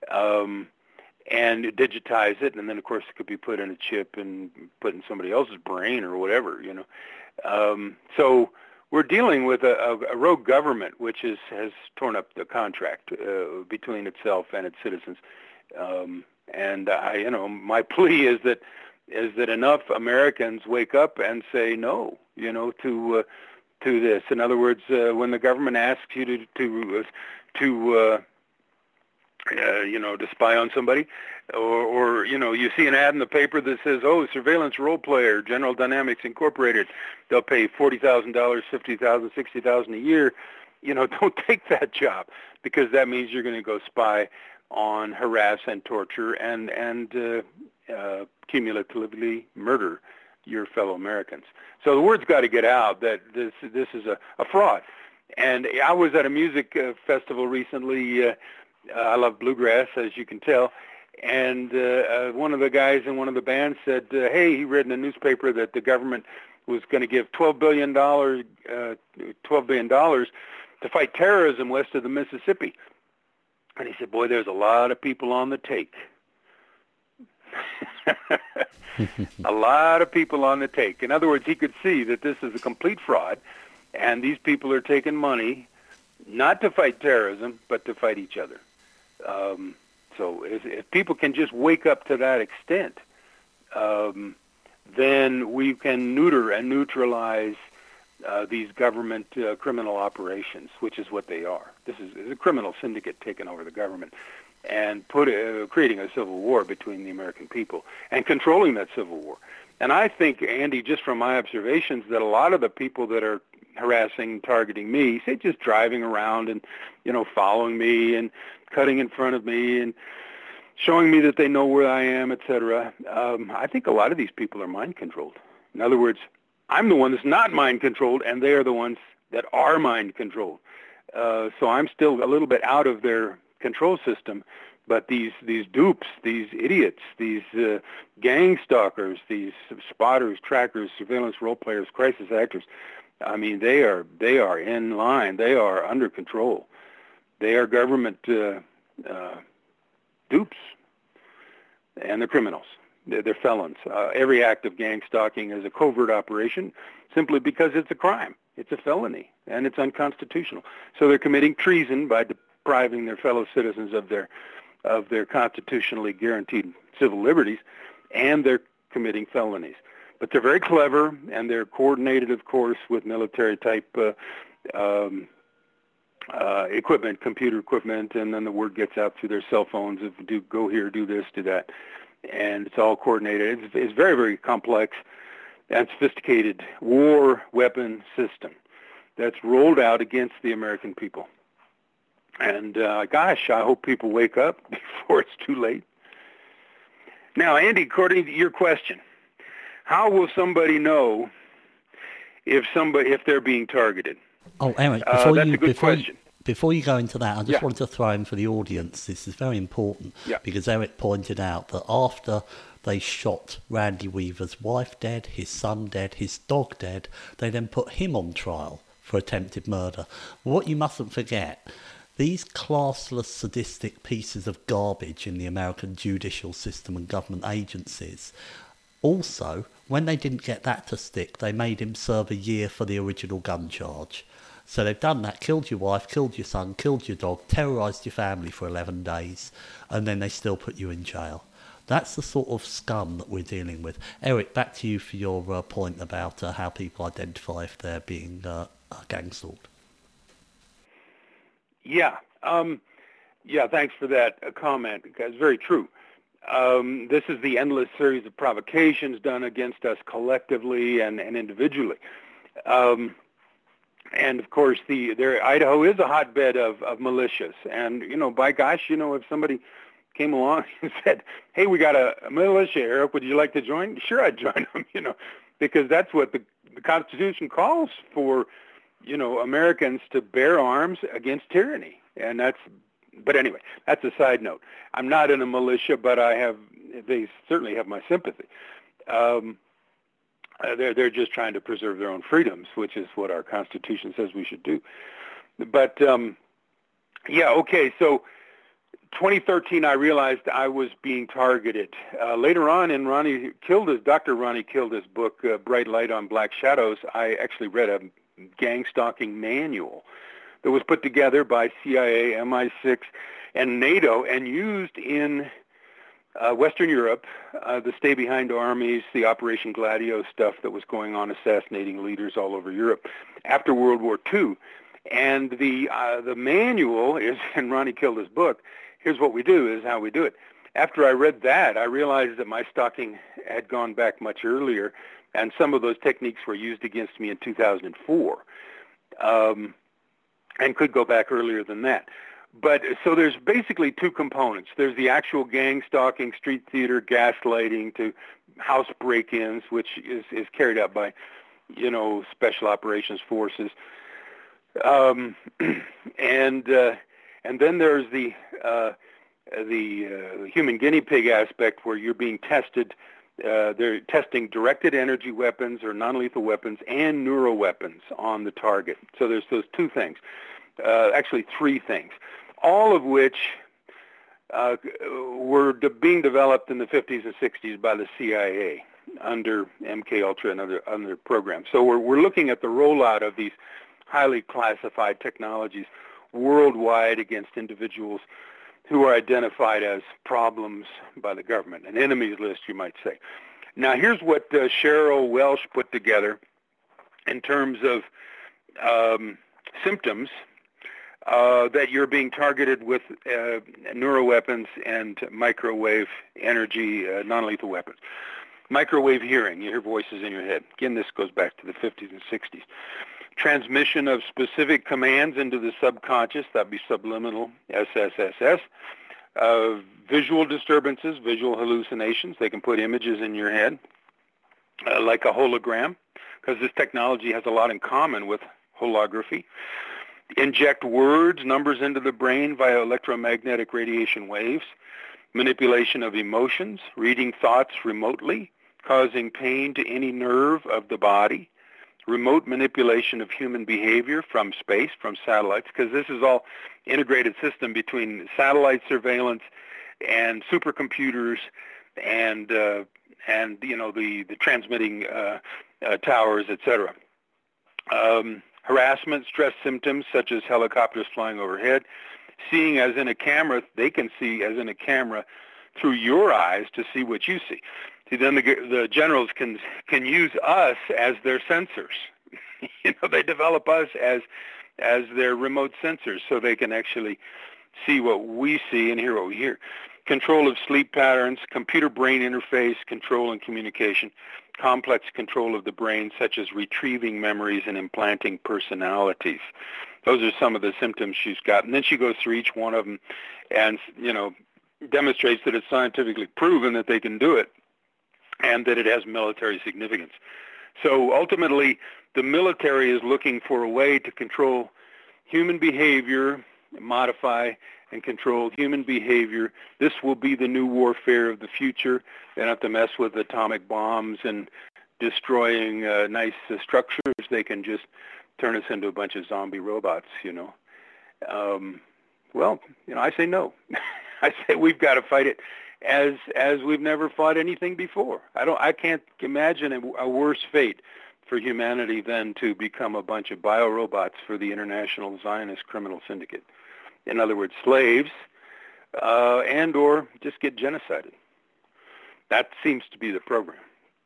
And digitize it, and then, of course, it could be put in a chip and put in somebody else's brain or whatever, So we're dealing with a rogue government which has torn up the contract between itself and its citizens. And my plea is that enough Americans wake up and say no, to this. In other words, when the government asks you to spy on somebody, or you see an ad in the paper that says, surveillance role player, General Dynamics Incorporated, they'll pay $40,000, $50,000, $60,000 a year. Don't take that job, because that means you're going to go spy on, harass, and torture, and cumulatively murder your fellow Americans. So the word's got to get out that this is a fraud. And I was at a music festival recently. I love bluegrass, as you can tell. And one of the guys in one of the bands said, hey, he read in the newspaper that the government was going to give $12 billion to fight terrorism west of the Mississippi. And he said, boy, there's a lot of people on the take. A lot of people on the take. In other words, he could see that this is a complete fraud, and these people are taking money not to fight terrorism, but to fight each other. So if people can just wake up to that extent, then we can neuter and neutralize these government criminal operations, which is what they are. This is a criminal syndicate taking over the government and creating a civil war between the American people and controlling that civil war. And I think, Andy, just from my observations, that a lot of the people that are harassing, targeting me, say just driving around and, following me and cutting in front of me and showing me that they know where I am, etc. I think a lot of these people are mind-controlled. In other words, I'm the one that's not mind-controlled, and they are the ones that are mind-controlled. So I'm still a little bit out of their control system, but these dupes, these idiots, these gang stalkers, these spotters, trackers, surveillance role players, crisis actors, I mean, they are in line. They are under control. They are government dupes, and they're criminals. They're felons. Every act of gang stalking is a covert operation simply because it's a crime. It's a felony, and it's unconstitutional. So they're committing treason by depriving their fellow citizens of their constitutionally guaranteed civil liberties, and they're committing felonies. But they're very clever, and they're coordinated, of course, with military-type equipment, computer equipment, and then the word gets out through their cell phones of go here, do this, do that. And it's all coordinated. It's very, very complex and sophisticated war weapon system that's rolled out against the American people. And, I hope people wake up before it's too late. Now, Andy, according to your question, how will somebody know if they're being targeted? Oh, Eric, before you go into that, I just wanted to throw in for the audience, this is very important, because Eric pointed out that after they shot Randy Weaver's wife dead, his son dead, his dog dead, they then put him on trial for attempted murder. What you mustn't forget, these classless, sadistic pieces of garbage in the American judicial system and government agencies Also, when they didn't get that to stick, they made him serve a year for the original gun charge. So they've done that, killed your wife, killed your son, killed your dog, terrorised your family for 11 days, and then they still put you in jail. That's the sort of scum that we're dealing with. Eric, back to you for your point about how people identify if they're being gang stalked. Yeah. Thanks for that comment, because it's very true. This is the endless series of provocations done against us collectively and individually. And of course, Idaho is a hotbed of militias. And, by gosh, if somebody came along and said, hey, we got a militia, Eric, would you like to join? Sure, I'd join them, because that's what the Constitution calls for, Americans to bear arms against tyranny. But anyway, that's a side note. I'm not in a militia, but they certainly have my sympathy. They're just trying to preserve their own freedoms, which is what our Constitution says we should do. But, okay, so 2013, I realized I was being targeted. Later on in Dr. Ronnie Kilda's book, Bright Light on Black Shadows, I actually read a gang stalking manual that was put together by CIA, MI6, and NATO and used in Western Europe, the stay-behind armies, the Operation Gladio stuff that was going on, assassinating leaders all over Europe after World War II. And the manual is in Ronnie Kilda's book. Here's what we do, is how we do it. After I read that, I realized that my stalking had gone back much earlier, and some of those techniques were used against me in 2004, and could go back earlier than that. But so there's basically two components. There's the actual gang stalking, street theater, gaslighting, to house break-ins, which is carried out by, special operations forces. And then there's the human guinea pig aspect, where you're being tested. They're testing directed energy weapons or non-lethal weapons and neuroweapons on the target. So there's those two things, actually three things, all of which were being developed in the 50s and 60s by the CIA under MK Ultra and other programs. So we're looking at the rollout of these highly classified technologies worldwide against individuals who are identified as problems by the government, an enemies list, you might say. Now, here's what Cheryl Welsh put together in terms of symptoms that you're being targeted with neuroweapons and microwave energy, non-lethal weapons. Microwave hearing, you hear voices in your head. Again, this goes back to the 50s and 60s. Transmission of specific commands into the subconscious, that'd be subliminal, SSSS. Visual disturbances, visual hallucinations. They can put images in your head, like a hologram, because this technology has a lot in common with holography. Inject words, numbers into the brain via electromagnetic radiation waves. Manipulation of emotions, reading thoughts remotely, causing pain to any nerve of the body. Remote manipulation of human behavior from space, from satellites, because this is all integrated system between satellite surveillance and supercomputers and the transmitting towers, etc. Harassment, stress symptoms such as helicopters flying overhead. Seeing as in a camera, they can see as in a camera through your eyes to see what you see. See, then the generals can use us as their sensors. They develop us as their remote sensors, so they can actually see what we see and hear what we hear. Control of sleep patterns, computer-brain interface, control and communication, complex control of the brain, such as retrieving memories and implanting personalities. Those are some of the symptoms she's got. And then she goes through each one of them and, demonstrates that it's scientifically proven that they can do it, and that it has military significance. So ultimately, the military is looking for a way to control human behavior, modify and control human behavior. This will be the new warfare of the future. They don't have to mess with atomic bombs and destroying nice structures. They can just turn us into a bunch of zombie robots, I say no. I say we've got to fight it as we've never fought anything before. I can't imagine a worse fate for humanity than to become a bunch of biorobots for the International Zionist Criminal Syndicate. In other words, slaves, and or just get genocided. That seems to be the program.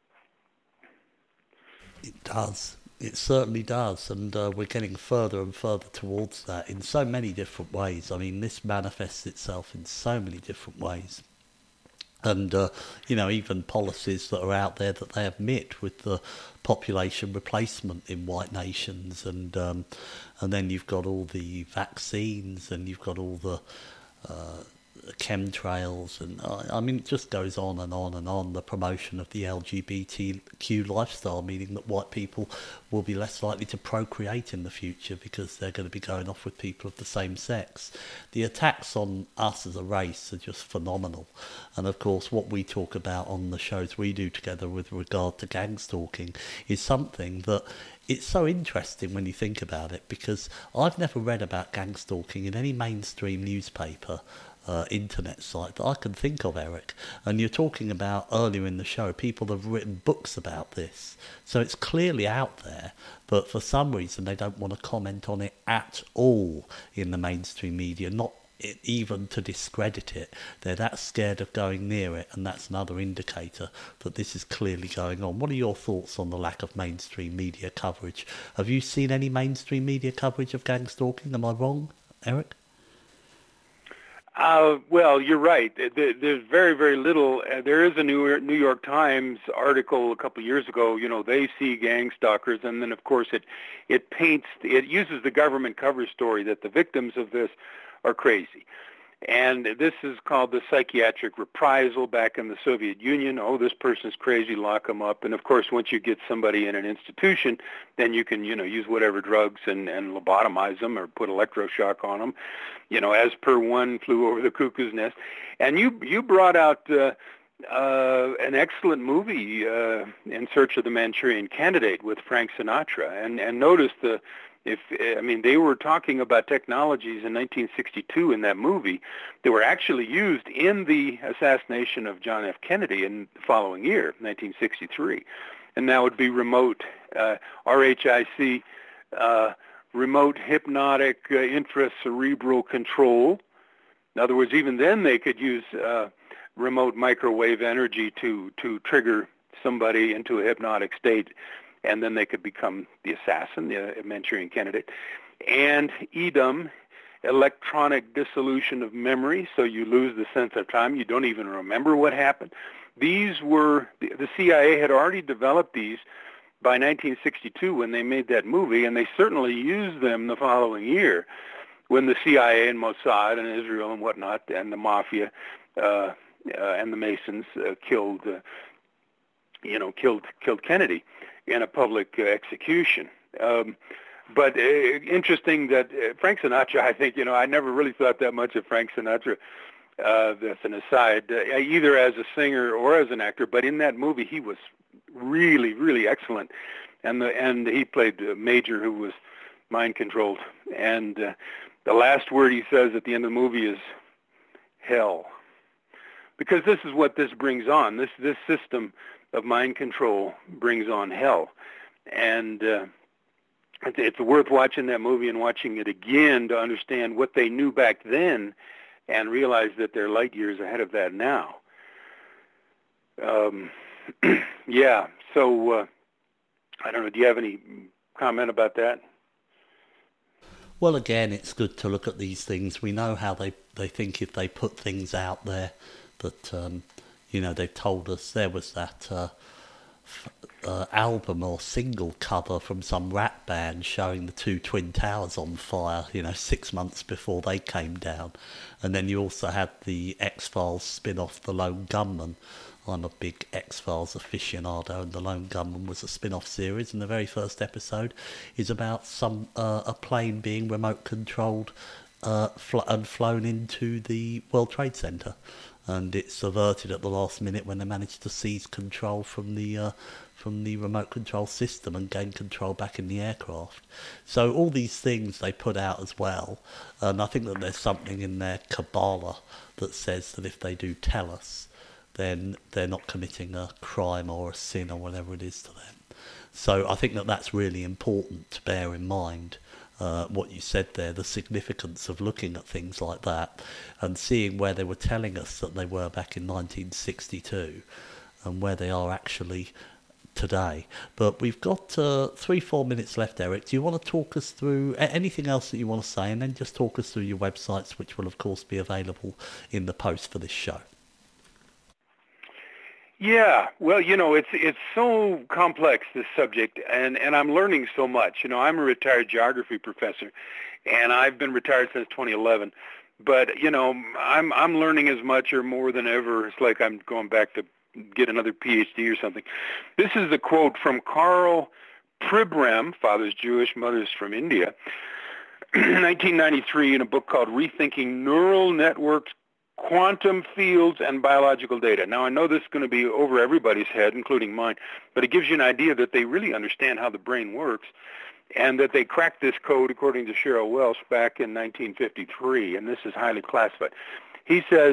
It does. It certainly does, and we're getting further and further towards that in so many different ways. I mean, this manifests itself in so many different ways. And, even policies that are out there that they admit with the population replacement in white nations, and then you've got all the vaccines, and you've got all the chemtrails, and I mean, it just goes on and on and on. The promotion of the LGBTQ lifestyle, meaning that white people will be less likely to procreate in the future because they're going to be going off with people of the same sex. The attacks on us as a race are just phenomenal. And of course, what we talk about on the shows we do together with regard to gang stalking is something that it's so interesting when you think about it, because I've never read about gang stalking in any mainstream newspaper internet site that I can think of, Eric. And you're talking about earlier in the show, people have written books about this. So it's clearly out there, but for some reason they don't want to comment on it at all in the mainstream media, not even to discredit it. They're that scared of going near it, and that's another indicator that this is clearly going on. What are your thoughts on the lack of mainstream media coverage? Have you seen any mainstream media coverage of gang stalking? Am I wrong, Eric? Well, you're right. There's very, very little. There is a New York Times article a couple of years ago. They see gang stalkers, and then of course it uses the government cover story that the victims of this are crazy. And this is called the psychiatric reprisal back in the Soviet Union. Oh, this person's crazy, lock them up. And of course, once you get somebody in an institution, then you can, use whatever drugs and lobotomize them or put electroshock on them, as per One Flew Over the Cuckoo's Nest. And you brought out an excellent movie, In Search of the Manchurian Candidate with Frank Sinatra. And notice they were talking about technologies in 1962 in that movie that were actually used in the assassination of John F. Kennedy in the following year, 1963. And that would be remote, RHIC, remote hypnotic intracerebral control. In other words, even then they could use remote microwave energy to trigger somebody into a hypnotic state, and then they could become the assassin, the Manchurian Candidate. And EDUM, electronic dissolution of memory, so you lose the sense of time. You don't even remember what happened. These were, the CIA had already developed these by 1962 when they made that movie, and they certainly used them the following year when the CIA and Mossad and Israel and whatnot and the Mafia and the Masons killed Kennedy in a public execution. But interesting that Frank Sinatra, I think, I never really thought that much of Frank Sinatra. That's an aside, either as a singer or as an actor. But in that movie, he was really, really excellent. And he played Major, who was mind controlled. And the last word he says at the end of the movie is hell. Because this is what this brings on. This system of mind control brings on hell. And it's worth watching that movie and watching it again to understand what they knew back then and realize that they're light years ahead of that now. Yeah, so I don't know, do you have any comment about that? Well, again, it's good to look at these things. We know how they think if they put things out there that, they've told us. There was that album or single cover from some rap band showing the two Twin Towers on fire, 6 months before they came down. And then you also had the X-Files spin-off, The Lone Gunman. I'm a big X-Files aficionado, and The Lone Gunman was a spin-off series, and the very first episode is about a plane being remote controlled and flown into the World Trade Center. and it's averted at the last minute when they managed to seize control from the remote control system and gain control back in the aircraft. So all these things they put out as well, and I think that there's something in their Kabbalah that says that if they do tell us, then they're not committing a crime or a sin or whatever it is to them. So I think that that's really important to bear in mind. What you said there, the significance of looking at things like that and seeing where they were telling us that they were back in 1962 and where they are actually today. But we've got 3-4 minutes left, Eric. Do you want to talk us through anything else that you want to say, and then just talk us through your websites, which will of course be available in the post for this show? Yeah, well, it's so complex, this subject, and I'm learning so much. I'm a retired geography professor, and I've been retired since 2011. But I'm learning as much or more than ever. It's like I'm going back to get another PhD or something. This is a quote from Karl Pribram, father's Jewish, mother's from India, 1993, in a book called Rethinking Neural Networks, Quantum Fields, and Biological Data. Now, I know this is going to be over everybody's head, including mine, but it gives you an idea that they really understand how the brain works, and that they cracked this code, according to Cheryl Welch, back in 1953, and this is highly classified. He says,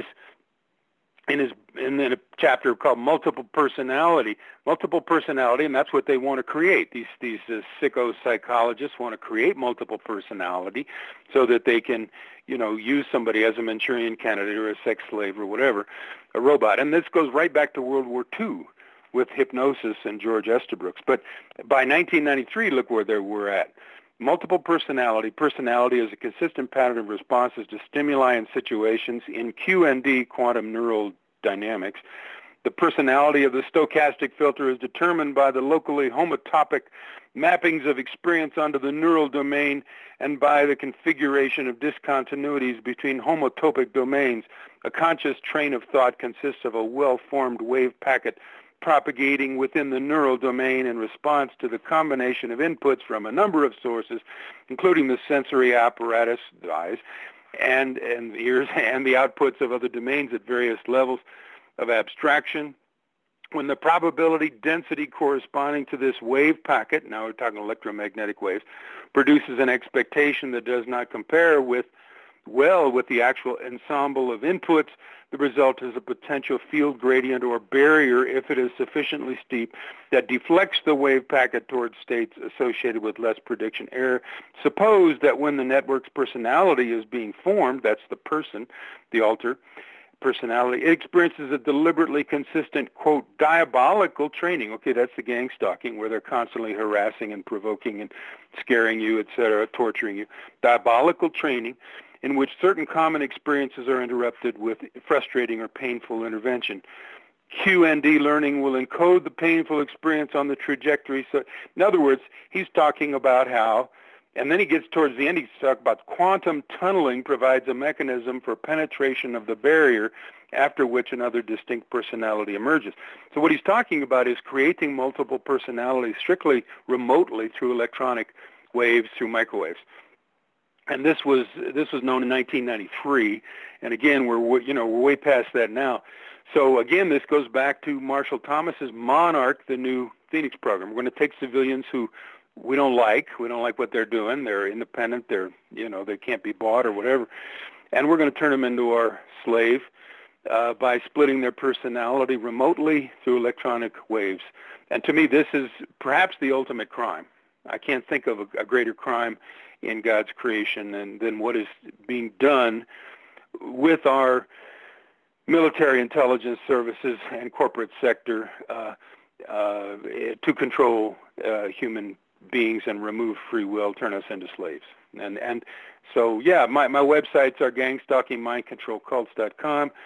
in a chapter called multiple personality, and that's what they want to create. These sicko psychologists want to create multiple personality so that they can, use somebody as a Manchurian candidate or a sex slave or whatever, a robot. And this goes right back to World War II with hypnosis and George Estabrooks. But by 1993, look where we're at. Multiple personality. Personality is a consistent pattern of responses to stimuli and situations in QND, quantum neural dynamics. The personality of the stochastic filter is determined by the locally homotopic mappings of experience onto the neural domain and by the configuration of discontinuities between homotopic domains. A conscious train of thought consists of a well-formed wave packet propagating within the neural domain in response to the combination of inputs from a number of sources, including the sensory apparatus, the eyes, and the ears, and the outputs of other domains at various levels of abstraction. When the probability density corresponding to this wave packet, now we're talking electromagnetic waves, produces an expectation that does not compare with the actual ensemble of inputs, the result is a potential field gradient or barrier, if it is sufficiently steep, that deflects the wave packet towards states associated with less prediction error. Suppose that when the network's personality is being formed, that's the person, the alter personality, it experiences a deliberately consistent, quote, diabolical training. Okay, that's the gang stalking, where they're constantly harassing and provoking and scaring you, etc., torturing you. Diabolical training in which certain common experiences are interrupted with frustrating or painful intervention. QND learning will encode the painful experience on the trajectory. So, in other words, he's talking about how, and then he gets towards the end, he's talking about quantum tunneling provides a mechanism for penetration of the barrier, after which another distinct personality emerges. So what he's talking about is creating multiple personalities strictly remotely through electronic waves, through microwaves. And this was known in 1993, and again we're way past that now. So again, this goes back to Marshall Thomas's Monarch, the new Phoenix program. We're going to take civilians who we don't like what they're doing. They're independent. They can't be bought or whatever, and we're going to turn them into our slave by splitting their personality remotely through electronic waves. And to me, this is perhaps the ultimate crime. I can't think of a greater crime in God's creation than what is being done with our military intelligence services and corporate sector to control human beings and remove free will, turn us into slaves. And so, yeah, my websites are gangstalkingmindcontrolcults.com,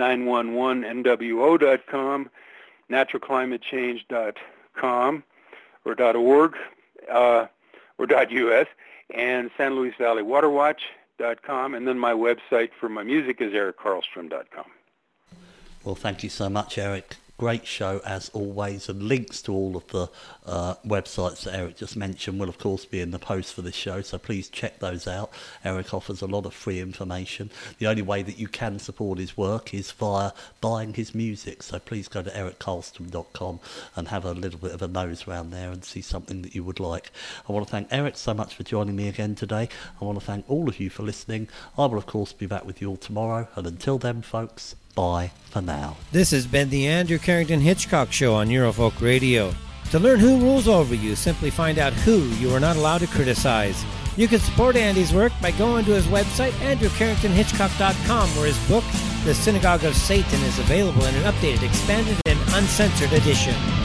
911nwo.com, naturalclimatechange.com or .org or .us, and San Luis Valley Waterwatch.com, and then my website for my music is erickarlstrom.com. Well, thank you so much, Eric. Great show as always, and links to all of the websites that Eric just mentioned will of course be in the post for this show, so please check those out. Eric offers a lot of free information. The only way that you can support his work is via buying his music, so please go to erickarlstrom.com and have a little bit of a nose around there and see something that you would like. I want to thank Eric so much for joining me again today. I want to thank all of you for listening. I will of course be back with you all tomorrow, and until then folks, bye for now. This has been the Andrew Carrington Hitchcock Show on Eurofolk Radio. To learn who rules over you, simply find out who you are not allowed to criticize. You can support Andy's work by going to his website, andrewcarringtonhitchcock.com, where his book, The Synagogue of Satan, is available in an updated, expanded, and uncensored edition.